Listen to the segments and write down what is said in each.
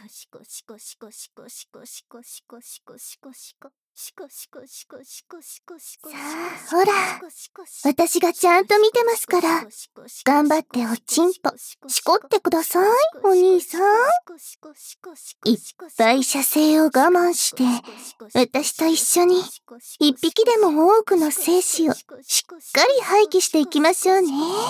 ほら、私がちゃんと見てますから、頑張っておちんぽ、しこってください、お兄さん。いっぱい射精を我慢して、私と一緒に、一匹でも多くの精子をしっかり廃棄していきましょうね。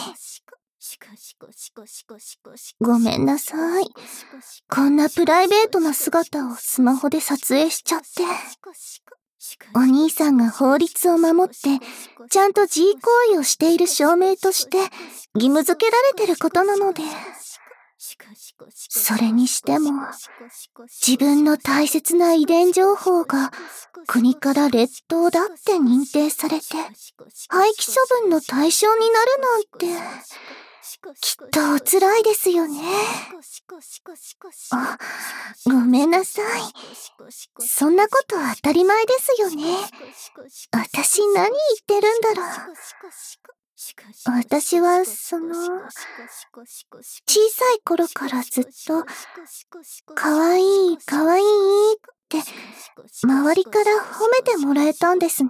ごめんなさい。こんなプライベートな姿をスマホで撮影しちゃって。お兄さんが法律を守って、ちゃんと G 行為をしている証明として、義務付けられてることなので。それにしても、自分の大切な遺伝情報が国から劣等だって認定されて、廃棄処分の対象になるなんて、きっとお辛いですよね。あ、ごめんなさい。そんなこと当たり前ですよね。私何言ってるんだろう。私は小さい頃からずっと、かわいい、かわいいって周りから褒めてもらえたんですね。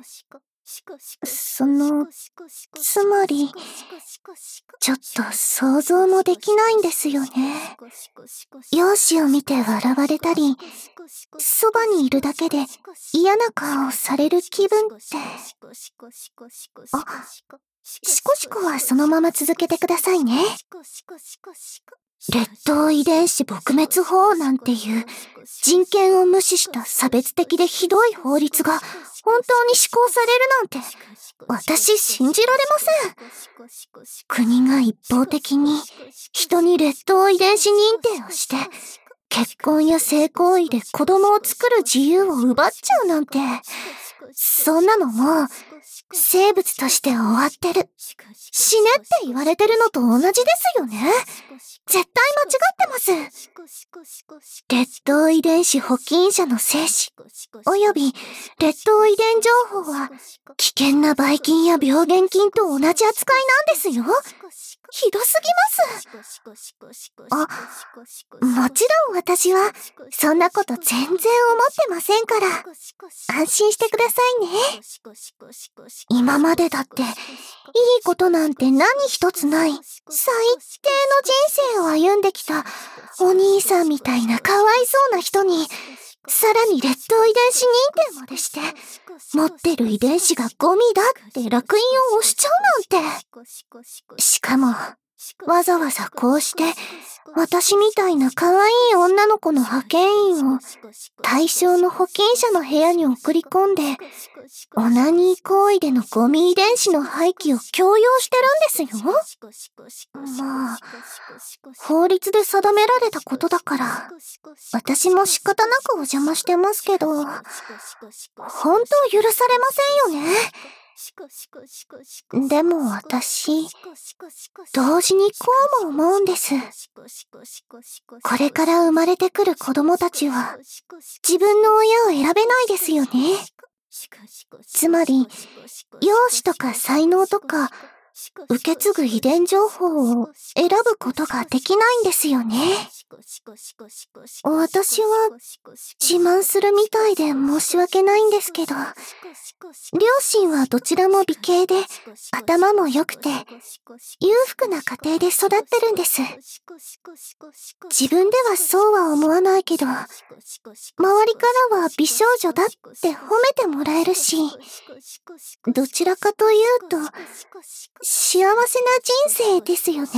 つまり、ちょっと想像もできないんですよね。容姿を見て笑われたり、そばにいるだけで嫌な顔をされる気分って。シコシコはそのまま続けてくださいね。劣等遺伝子撲滅法なんていう人権を無視した差別的でひどい法律が本当に施行されるなんて私信じられません。国が一方的に人に劣等遺伝子認定をして結婚や性行為で子供を作る自由を奪っちゃうなんて、そんなのもう生物として終わってる。死ねって言われてるのと同じですよね。絶対間違ってます。劣等遺伝子保菌者の精子、および劣等遺伝情報は危険なばい菌や病原菌と同じ扱いなんですよ。ひどすぎます。もちろん私はそんなこと全然思ってませんから、安心してくださいね。今までだっていいことなんて何一つない最低の人生を歩んできたお兄さんみたいなかわいそうな人に、さらに劣等遺伝子認定までして、持ってる遺伝子がゴミだって烙印を押しちゃうなんて。しかも、わざわざこうして、私みたいな可愛い女の子の派遣員を対象の保菌者の部屋に送り込んで、オナニー行為でのゴミ遺伝子の廃棄を強要してるんですよ。まあ、法律で定められたことだから、私も仕方なくお邪魔してますけど、本当許されませんよね。でも私、同時にこうも思うんです。これから生まれてくる子供たちは、自分の親を選べないですよね。つまり、容姿とか才能とか、受け継ぐ遺伝情報を選ぶことができないんですよね。私は自慢するみたいで申し訳ないんですけど、両親はどちらも美形で頭も良くて裕福な家庭で育ってるんです。自分ではそうは思わないけど、周りからは美少女だって褒めてもらえるし、どちらかというと幸せな人生ですよね。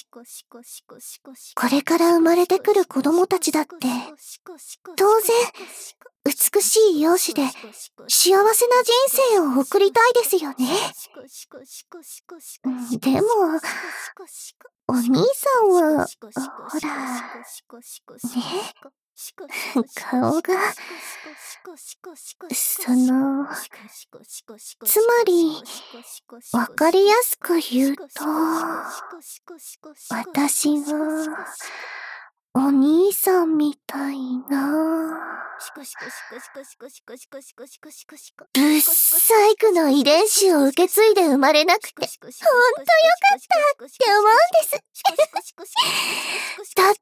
これから生まれてくる子供たちだって、当然、美しい容姿で幸せな人生を送りたいですよね。でも、お兄さんは、ほら、ね、顔が、つまり、わかりやすく言うと、私は、お兄さんみたいな。 ブサイクの遺伝子を受け継いで生まれなくて、ほんとよかったって思うんです。だって、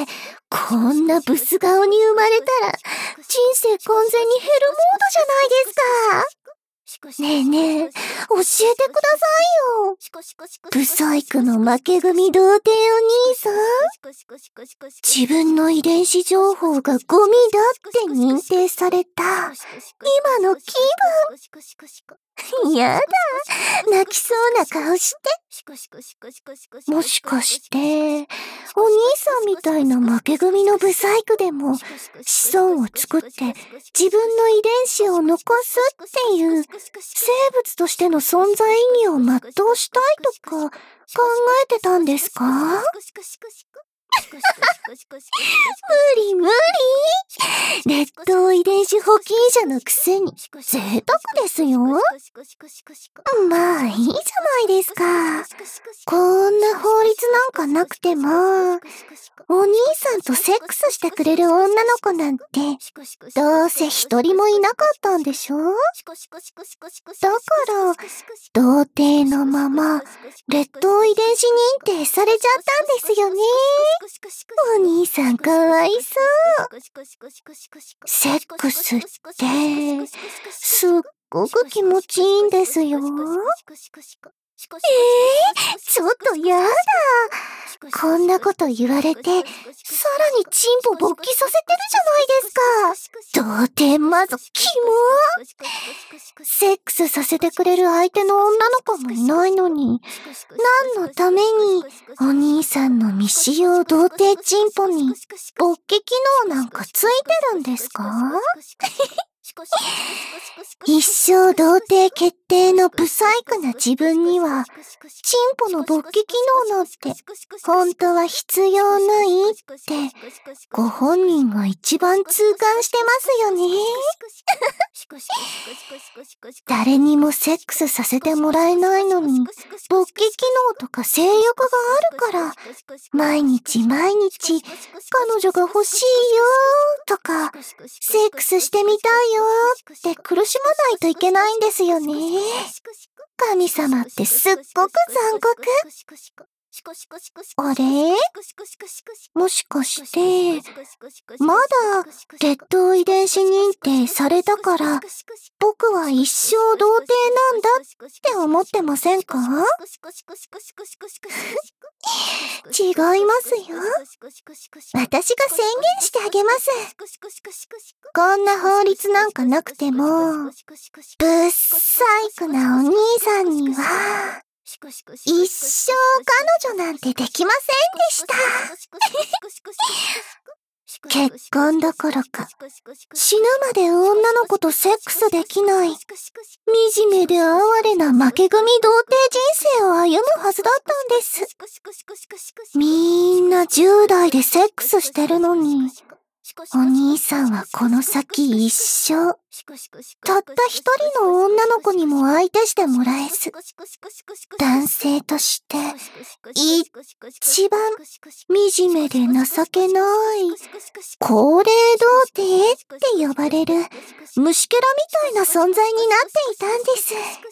こんなブス顔に生まれたら、人生完全にヘルモードじゃないですか。ねえねえ、教えてくださいよ。ブサイクの負け組童貞お兄さん。自分の遺伝子情報がゴミだって認定された今の気分。やだ、泣きそうな顔して。もしかして、お兄さんみたいな負け組のブサイクでも子孫を作って自分の遺伝子を残すっていう生物としての存在意義を全うしたいとか考えてたんですか？無理無理。劣等遺伝子保菌者のくせに贅沢ですよ。まあいいじゃないですか。こんな法律なんかなくてもお兄さんとセックスしてくれる女の子なんてどうせ一人もいなかったんでしょ？だから童貞のまま劣等遺伝子認定されちゃったんですよね。お兄さんかわいそう。セックスってすっごく気持ちいいんですよ。ちょっとやだ。こんなこと言われて、さらにチンポ勃起させてるじゃないですか。童貞マゾキモ。セックスさせてくれる相手の女の子もいないのに、何のためにお兄さんの未使用童貞チンポに勃起機能なんかついてるんですか？一生童貞決定のブサイクな自分には、チンポの勃起機能なんて本当は必要ないってご本人が一番痛感してますよね。誰にもセックスさせてもらえないのに勃起機能とか性欲があるから毎日毎日彼女が欲しいよとかセックスしてみたいよって苦しまないといけないんですよね。神様ってすっごく残酷。あれ？もしかして、まだ劣等遺伝子認定されたから、僕は一生童貞なんだって思ってませんか？違いますよ。私が宣言してあげます。こんな法律なんかなくても、ブッサイクなお兄さんには、一生彼女なんてできませんでした。結婚どころか、死ぬまで女の子とセックスできない、惨めで哀れな負け組童貞人生を歩むはずだったんです。みんな10代でセックスしてるのに、お兄さんはこの先一生、たった一人の女の子にも相手してもらえず、男性として一番惨めで情けない高齢童貞って呼ばれる虫けらみたいな存在になっていたんです。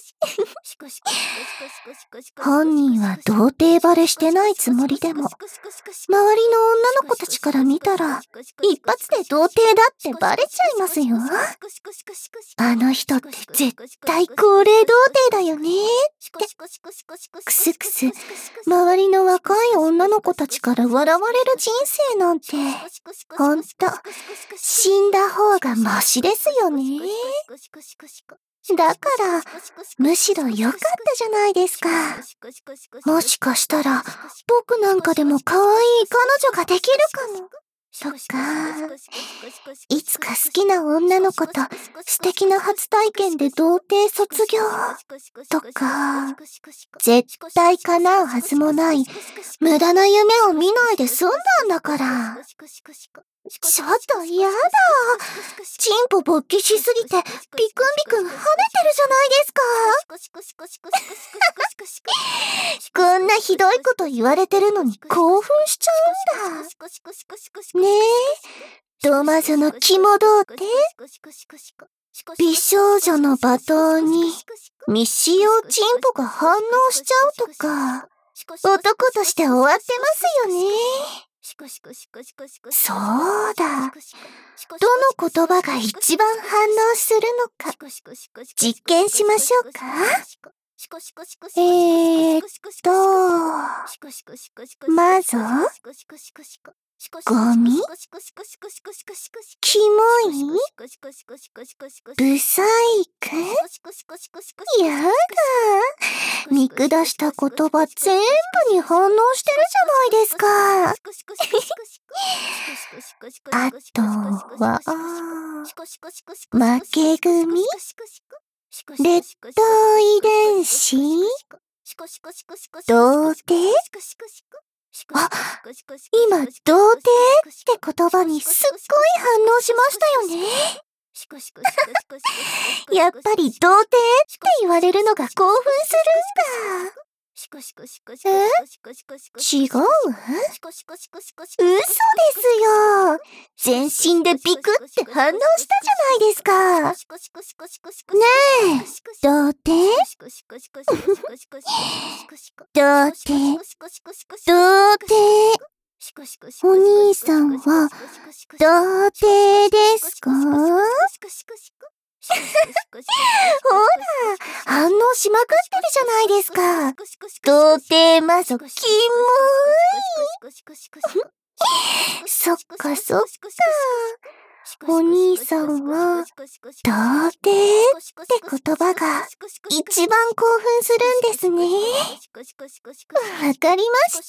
本人は童貞バレしてないつもりでも、周りの女の子たちから見たら一発で童貞だってバレちゃいますよ。あの人って絶対高齢童貞だよねってクスクス周りの若い女の子たちから笑われる人生なんてほんと死んだ方がマシですよね。だからむしろ良かったじゃないですか。もしかしたら僕なんかでも可愛い彼女ができるかもとか、いつか好きな女の子と素敵な初体験で童貞卒業とか、絶対叶うはずもない無駄な夢を見ないで済んだんだから。ちょっとやだ。チンポ勃起しすぎてビクンビクン跳ねてるじゃないですか。こんなひどいこと言われてるのに興奮しちゃうんだ。ねえ、 とまずの肝童貞？美少女の罵倒に未使用チンポが反応しちゃうとか、男として終わってますよね。そうだ。どの言葉が一番反応するのか、実験しましょうか。まず、ゴミ？キモい？ブサイク？やだ。見下した言葉全部に反応してるじゃないですか。あとは、負け組？劣等遺伝子？童貞？あ、今、童貞って言葉にすっごい反応しましたよね。やっぱり童貞って言われるのが興奮するんだ。違う？嘘ですよ。全身でビクって反応したじゃないですか。ねえ、童貞？童貞？童貞？お兄さんは童貞ですか？ほら、反応しまくってるじゃないですか。童貞マゾキモーい。そっかそっか。お兄さんは、童貞って言葉が一番興奮するんですね。わかりました。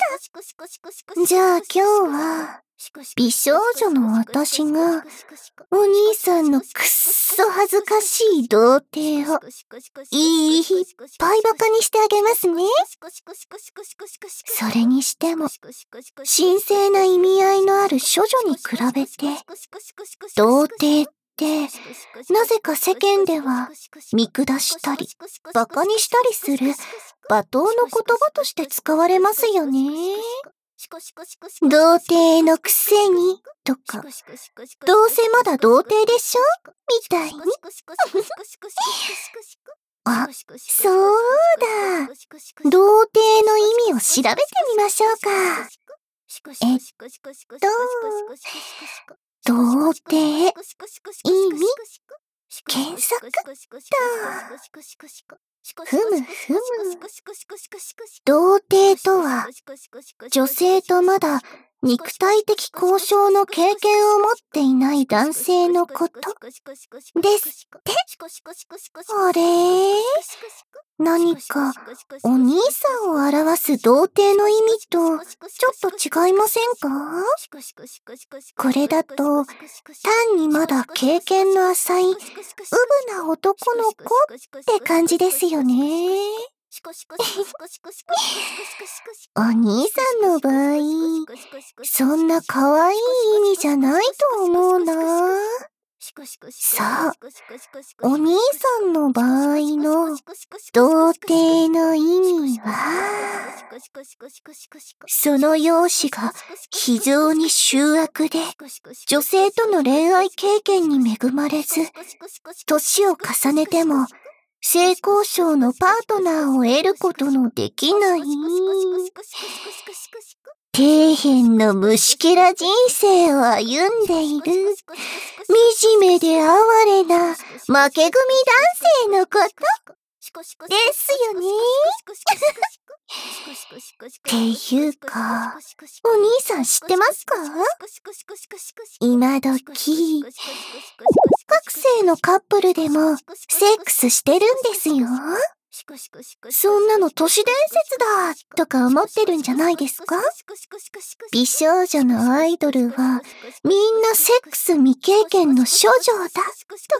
じゃあ今日は、美少女の私が、お兄さんのくっそ恥ずかしい童貞を、いっぱいバカにしてあげますね。それにしても、神聖な意味合いのある処女に比べて、童貞って、なぜか世間では、見下したり、バカにしたりする、罵倒の言葉として使われますよね。童貞のくせに、とか、どうせまだ童貞でしょみたいに。あ、そうだ。童貞の意味を調べてみましょうか。童貞、意味、検索だ。ふむふむ。童貞とは、女性とまだ肉体的交渉の経験を持っていない男性のことですって。あれ？何かお兄さんを表す童貞の意味とちょっと違いませんか？これだと単にまだ経験の浅いウブな男の子って感じですよね。お兄さんの場合、そんな可愛い意味じゃないと思うな。さあ、お兄さんの場合の童貞の意味は、その容姿が非常に醜悪で、女性との恋愛経験に恵まれず、年を重ねても、性交渉のパートナーを得ることのできない、底辺の虫けら人生を歩んでいる、惨めで哀れな負け組男性のことですよね。っていうか、お兄さん知ってますか？今時、学生のカップルでもセックスしてるんですよ。そんなの都市伝説だとか思ってるんじゃないですか？美少女のアイドルはみんなセックス未経験の処女だとか。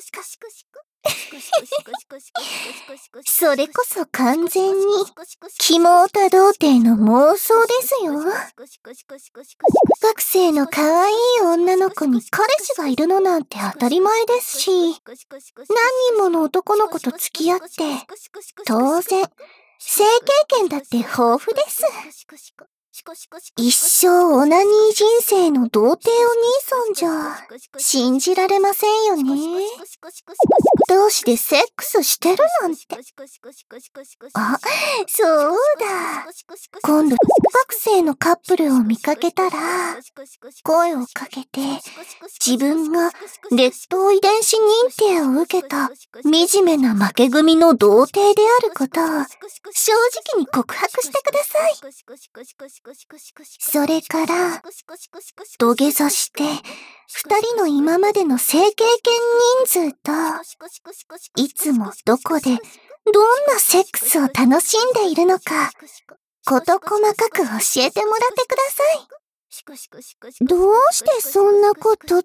それこそ完全にキモオタ童貞の妄想ですよ。学生の可愛い女の子に彼氏がいるのなんて当たり前ですし、何人もの男の子と付き合って、当然、性経験だって豊富です。 一生オナニー人生の童貞お兄さんじゃ、信じられませんよね。同士でセックスしてるなんて。あ、そうだ。今度、学生のカップルを見かけたら、声をかけて、自分が劣等遺伝子認定を受けた惨めな負け組の童貞であることを正直に告白してください。それから、土下座して、二人の今までの性経験人数と、いつもどこでどんなセックスを楽しんでいるのか、事細かく教えてもらってください。どうしてそんなことって。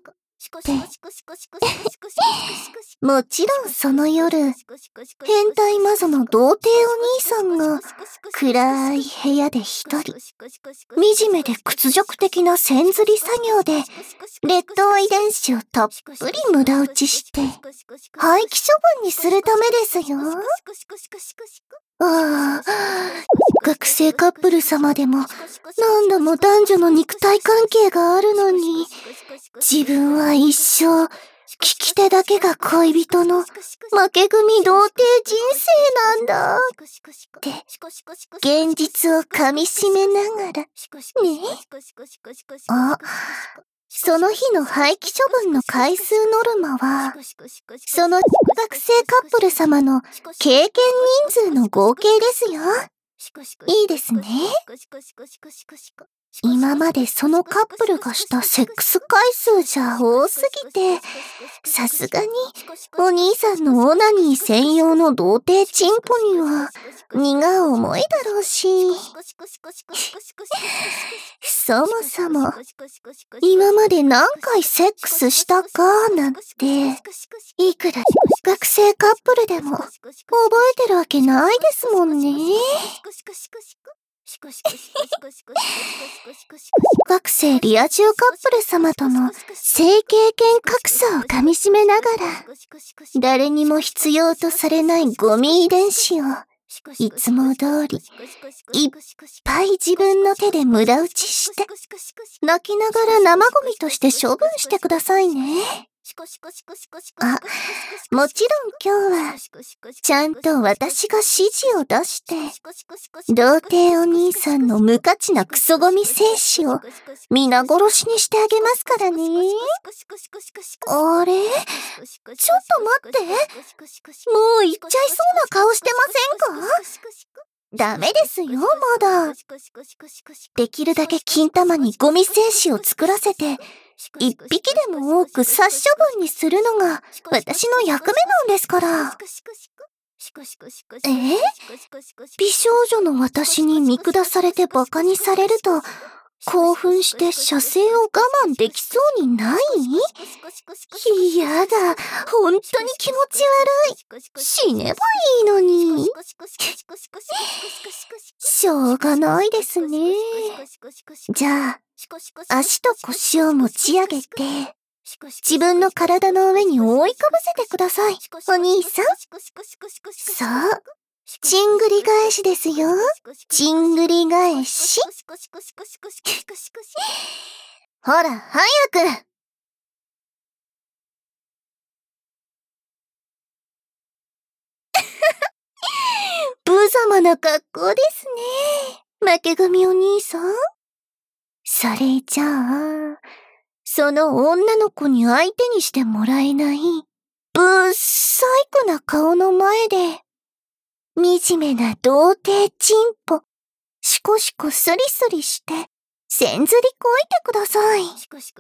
もちろんその夜、変態マゾの童貞お兄さんが暗い部屋で一人、惨めで屈辱的な線ずり作業で劣等遺伝子をたっぷり無駄打ちして廃棄処分にするためですよ。ああ、学生カップル様でも何度も男女の肉体関係があるのに、自分は一生、利き手だけが恋人の負け組童貞人生なんだって、現実を噛み締めながら、ね。あ、その日の廃棄処分の回数ノルマは、その学生カップル様の経験人数の合計ですよ。いいですね。今までそのカップルがしたセックス回数じゃ多すぎて、さすがにお兄さんのオナニー専用の童貞チンポには荷が重いだろうし、そもそも今まで何回セックスしたかなんて、いくら学生カップルでも覚えてるわけないですもんね。学生リア充カップル様との性経験格差をかみしめながら、誰にも必要とされないゴミ遺伝子をいつも通りいっぱい自分の手で無駄打ちして、泣きながら生ゴミとして処分してくださいね。あ、もちろん今日は、ちゃんと私が指示を出して、童貞お兄さんの無価値なクソゴミ精子を皆殺しにしてあげますからね。あれ？ちょっと待って。もう行っちゃいそうな顔してませんか？ダメですよ、まだ。できるだけ金玉にゴミ精子を作らせて、一匹でも多く殺処分にするのが私の役目なんですから。美少女の私に見下されて馬鹿にされると、興奮して射精を我慢できそうにない？やだ、本当に気持ち悪い。死ねばいいのに。しょうがないですね。じゃあ、足と腰を持ち上げて、自分の体の上に覆いかぶせてください、お兄さん。そう。ちんぐり返しですよ。ちんぐり返し。ほら、早く。無様な格好ですね。負け組お兄さん。それじゃあ、その女の子に相手にしてもらえない、ぶっさいくな顔の前で、惨めな童貞チンポ、シコシコスリスリして、線ずりこいてください。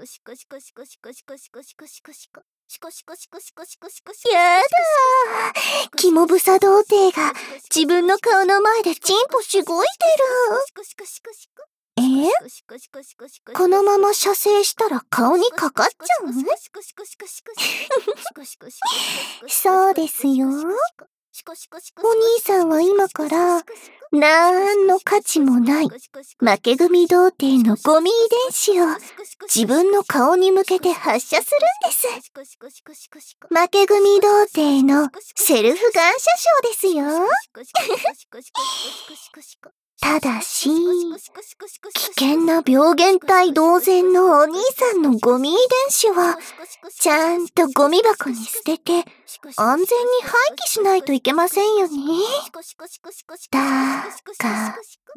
やだー。キモブサ童貞が自分の顔の前でチンポしごいてる。このまま射精したら顔にかかっちゃう？そうですよ。お兄さんは今から、なんの価値もない負け組童貞のゴミ遺伝子を自分の顔に向けて発射するんです。負け組童貞のセルフ感謝賞ですよ。 ただし、危険な病原体同然のお兄さんのゴミ遺伝子は、ちゃんとゴミ箱に捨てて、安全に廃棄しないといけませんよね。だから、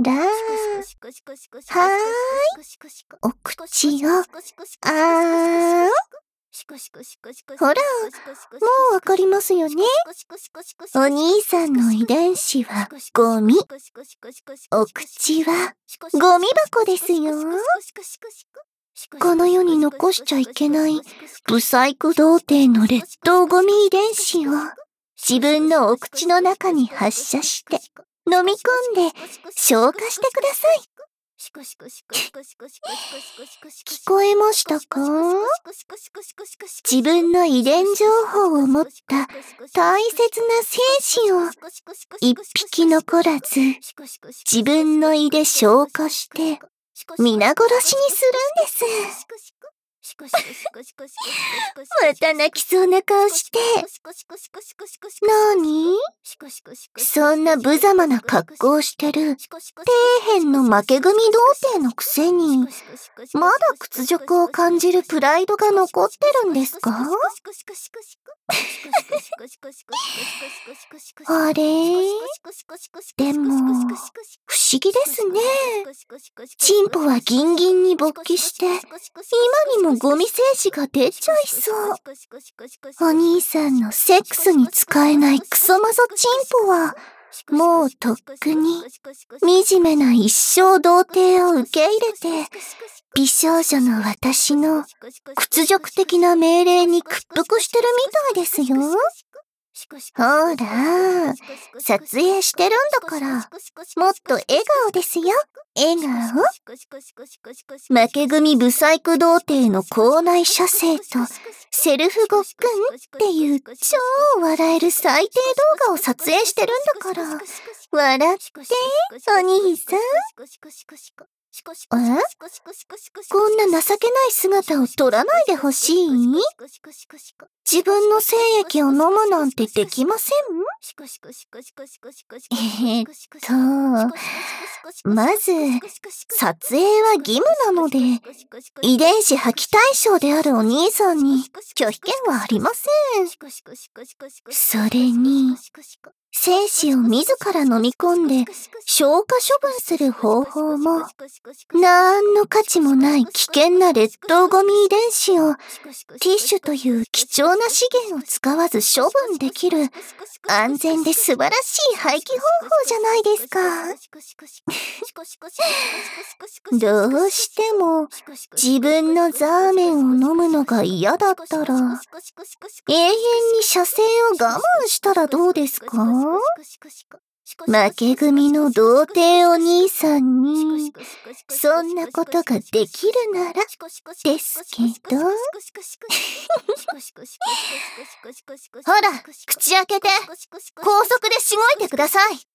はーい。お口を、ほら、もうわかりますよね。お兄さんの遺伝子はゴミ。お口はゴミ箱ですよ。この世に残しちゃいけないブサイク童貞の劣等ゴミ遺伝子を自分のお口の中に発射して飲み込んで消化してください。聞こえましたか？自分の遺伝情報を持った大切な精子を一匹残らず自分の胃で消化して皆殺しにするんです。また泣きそうな顔して。なに？そんな無様な格好をしてる底辺の負け組童貞のくせに、まだ屈辱を感じるプライドが残ってるんですか？あれ？でも、不思議ですね。チンポはギンギンに勃起して、今にもゴミ精子が出ちゃいそう。お兄さんのセックスに使えないクソマゾチンポは、もうとっくに惨めな一生童貞を受け入れて、美少女の私の屈辱的な命令に屈服してるみたいですよ。ほら、撮影してるんだから、もっと笑顔ですよ。笑顔？負け組ブサイク童貞の校内射精とセルフごっくんっていう超笑える最低動画を撮影してるんだから、笑って、お兄さん。こんな情けない姿を撮らないでほしい？自分の精液を飲むなんてできません？まず、撮影は義務なので、遺伝子破棄対象であるお兄さんに拒否権はありません。それに、精子を自ら飲み込んで消化処分する方法も、なんの価値もない危険な劣等ゴミ遺伝子をティッシュという貴重な資源を使わず処分できる安全で素晴らしい廃棄方法じゃないですか。どうしても自分のザーメンを飲むのが嫌だったら、永遠に射精を我慢したらどうですか？負け組の童貞お兄さんに、そんなことができるなら、ですけど。ほら、口開けて、高速でしごいてください。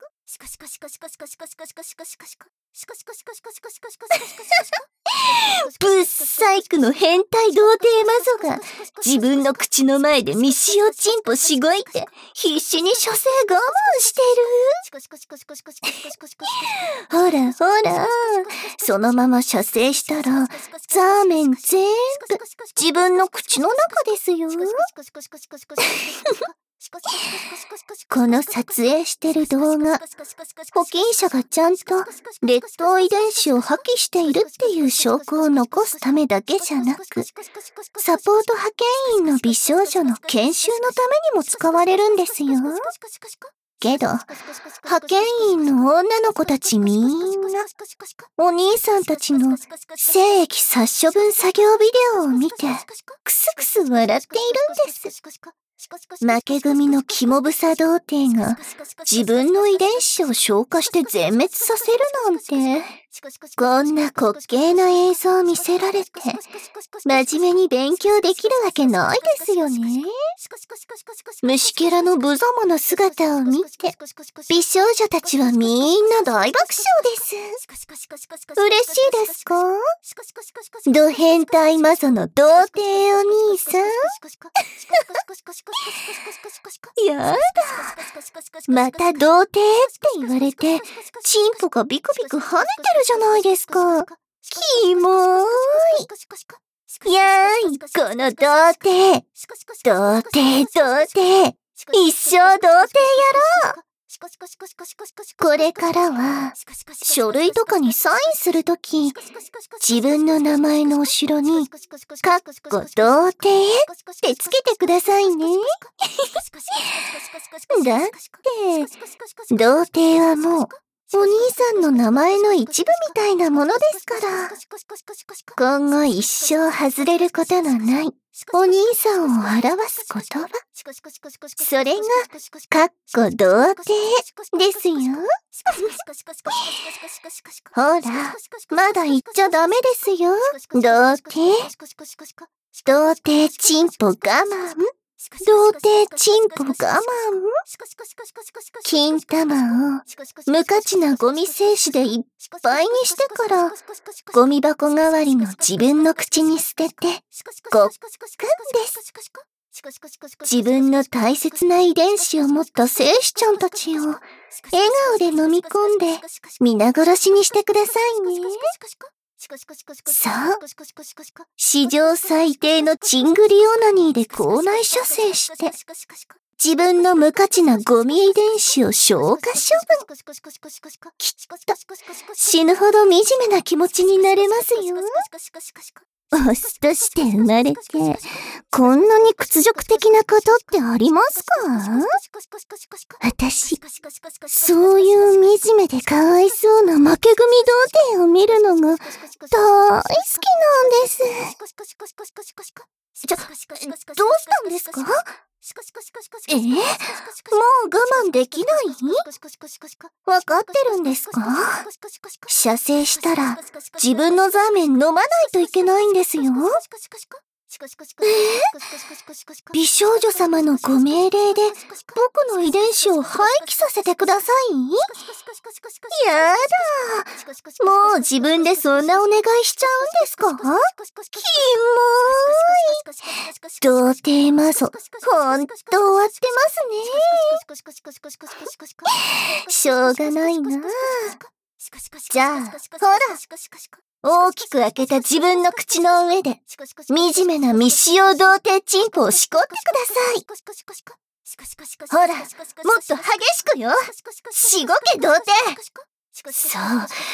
ブッサイクの変態童貞マゾが自分の口の前で未使用チンポしごいて必死に射精我慢してる。ほらほら、そのまま射精したらザーメン全部自分の口の中ですよ。この撮影してる動画、保菌者がちゃんと劣等遺伝子を破棄しているっていう証拠を残すためだけじゃなく、サポート派遣員の美少女の研修のためにも使われるんですよ。けど、派遣員の女の子たちみんな、お兄さんたちの精液殺処分作業ビデオを見て、クスクス笑っているんです。負け組のキモブサ童貞が自分の遺伝子を消化して全滅させるなんて、こんな滑稽な映像を見せられて、真面目に勉強できるわけないですよね。虫けらの無様な姿を見て、美少女たちはみんな大爆笑です。嬉しいですか？ド変態マゾの童貞お兄さん。やだ。また童貞って言われて、 チンポがビクビク跳ねてるじゃないですか。キモーい。やーい、この童貞。童貞。一生童貞やろう。これからは、書類とかにサインするとき、自分の名前の後ろに、かっこ童貞ってつけてくださいね。だって、童貞はもう、お兄さんの名前の一部みたいなものですから。今後一生外れることのない、お兄さんを表す言葉。それが、かっこ童貞ですよ。ほら、まだ言っちゃダメですよ。童貞。童貞チンポ我慢。童貞チンポ我慢。金玉を無価値なゴミ精子でいっぱいにしてから、ゴミ箱代わりの自分の口に捨てて、ごっくんです。自分の大切な遺伝子を持った精子ちゃんたちを笑顔で飲み込んで皆殺しにしてくださいね。そう。史上最低のチングリオナニーで口内射精して、自分の無価値なゴミ遺伝子を消化処分。きっと死ぬほど惨めな気持ちになれますよ。オスとして生まれて、こんなに屈辱的なことってありますか？私、そういう惨めでかわいそうな負け組童貞を見るのが大好きなんです。どうしたんですか？もう我慢できない？わかってるんですか？射精したら自分のザーメン飲まないといけないんですよ。美少女様のご命令で僕の遺伝子を廃棄させてください？やだ。もう自分でそんなお願いしちゃうんですか？キモーい。童貞マゾ、ほんと終わってますね。しょうがないな。じゃあ、ほら。大きく開けた自分の口の上で、惨めな未使用童貞チンポをしこってください。ほら、もっと激しくよ。しごけ童貞。そう、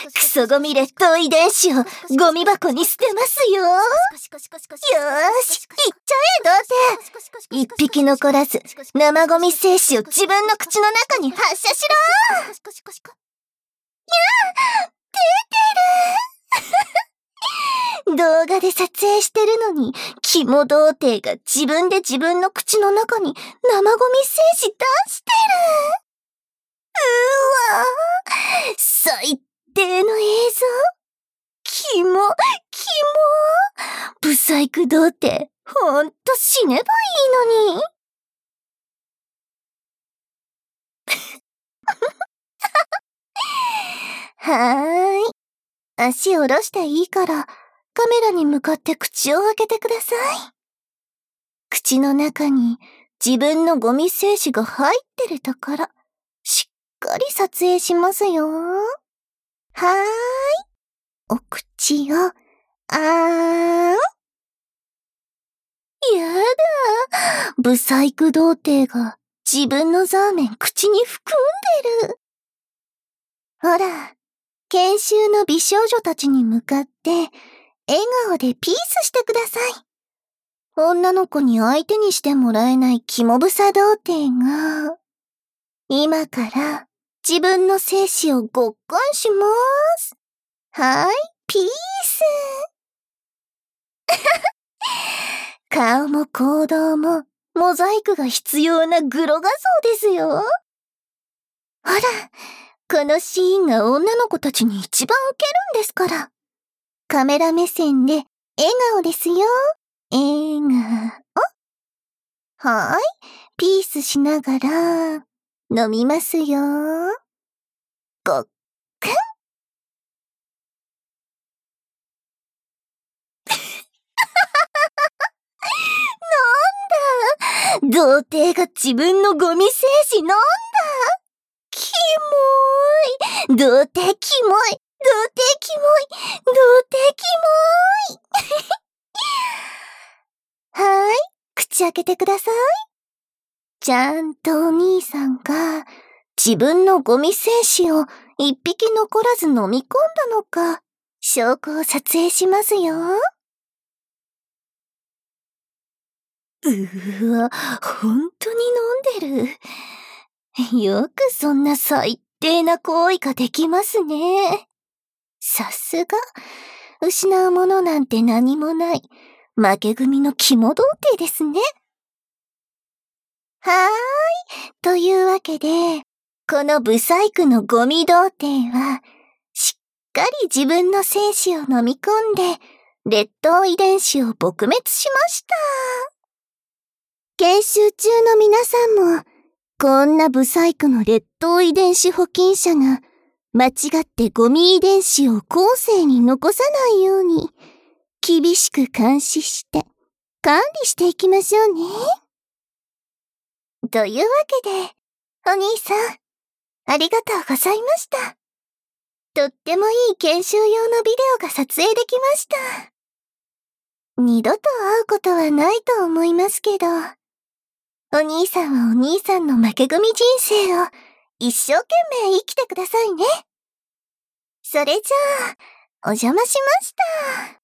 クソゴミ劣等遺伝子をゴミ箱に捨てますよ。よーし、いっちゃえ童貞。一匹残らず、生ゴミ精子を自分の口の中に発射しろ。出てる。動画で撮影してるのに、キモ童貞が自分で自分の口の中に生ゴミ精子出してる。うわぁ、最低の映像。キモ。ブサイク童貞、ほんと死ねばいいのに。はーい。足下ろしていいから、カメラに向かって口を開けてください。口の中に自分のゴミ精子が入ってるところ、しっかり撮影しますよ。はーい。お口を、やだ。ブサイク童貞が自分のザーメン口に含んでる。ほら、研修の美少女たちに向かって、笑顔でピースしてください。女の子に相手にしてもらえないキモブサ童貞が、今から自分の精子をごっくんしまーす。はい、ピース。顔も行動もモザイクが必要なグロ画像ですよ。ほら、このシーンが女の子たちに一番ウケるんですから。カメラ目線で笑顔ですよ。笑顔。はい、ピースしながら飲みますよ。ごっくん。なんだ、童貞が自分のゴミ精子飲んだ。キモーい。 童貞キモい。童貞キモい。童貞キモい。はーい、口開けてください。ちゃんとお兄さんが自分のゴミ精子を一匹残らず飲み込んだのか、証拠を撮影しますよ。わ、本当に飲んでる。よくそんな最低な行為ができますね。さすが、失うものなんて何もない、負け組の肝童貞ですね。はーい。というわけで、このブサイクのゴミ童貞は、しっかり自分の精子を飲み込んで、劣等遺伝子を撲滅しました。研修中の皆さんも、こんなブサイクの劣等遺伝子保菌者が、間違ってゴミ遺伝子を後世に残さないように、厳しく監視して、管理していきましょうね。というわけで、お兄さん、ありがとうございました。とってもいい研修用のビデオが撮影できました。二度と会うことはないと思いますけど、お兄さんはお兄さんの負け組人生を一生懸命生きてくださいね。それじゃあ、お邪魔しました。